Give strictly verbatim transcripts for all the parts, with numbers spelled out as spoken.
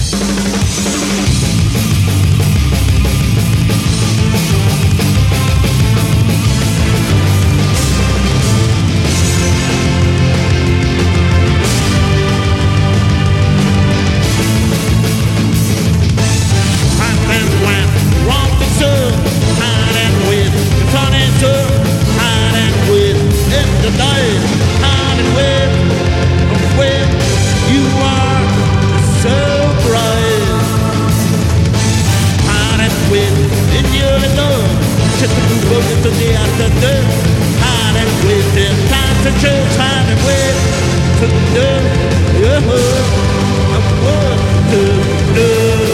Just to move over to the afternoon. Hide and wait till time to choose. Hide and wait to do. Yeah, I want to do.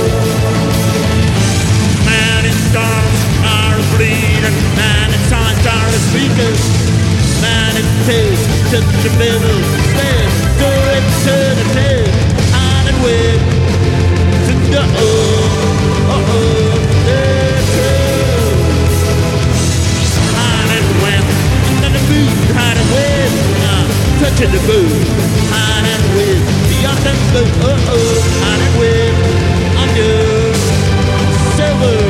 Mountain stars are bleeding. Mountain signs are speakers. Mountain tails to the middle. Stand, do it to the tail. Hide and wait to do. Oh, oh, that's true. Hide and win, uh, touching the moon. Hide and win, beyond the moon. Oh oh, hide and win, under silver.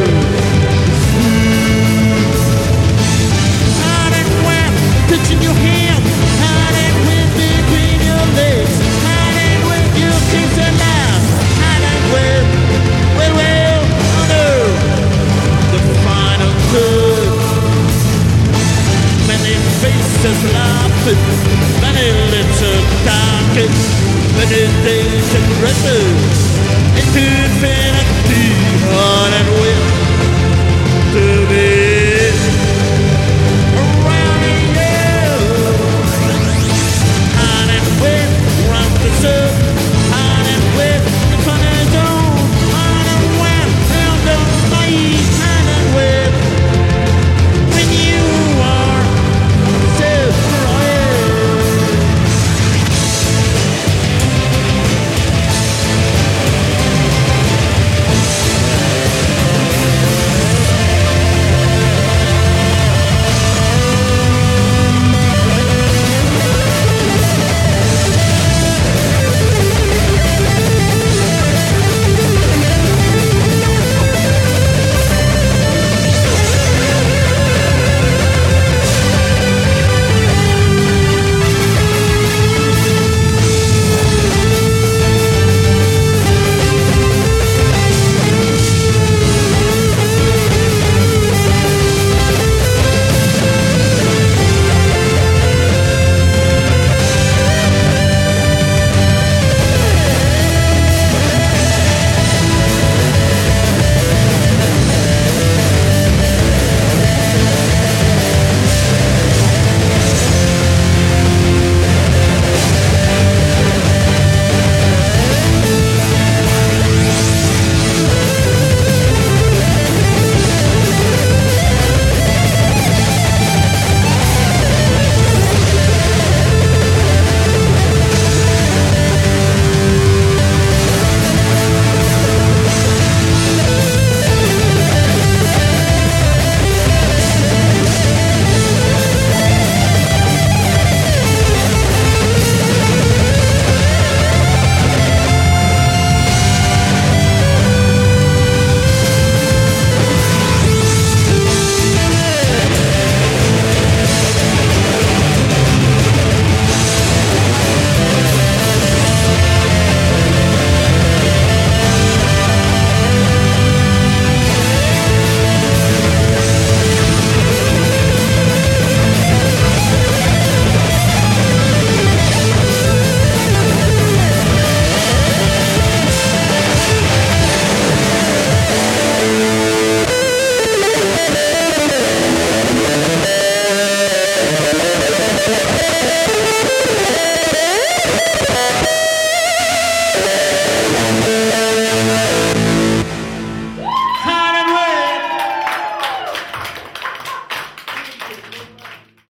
Hide and win, touching your hand. Hide and win between your legs. Hide and win, you kiss and laugh. Hide and win, well well, under the final good. Many faces laughing, many lips are talking, many days and dresses into infinity on and away.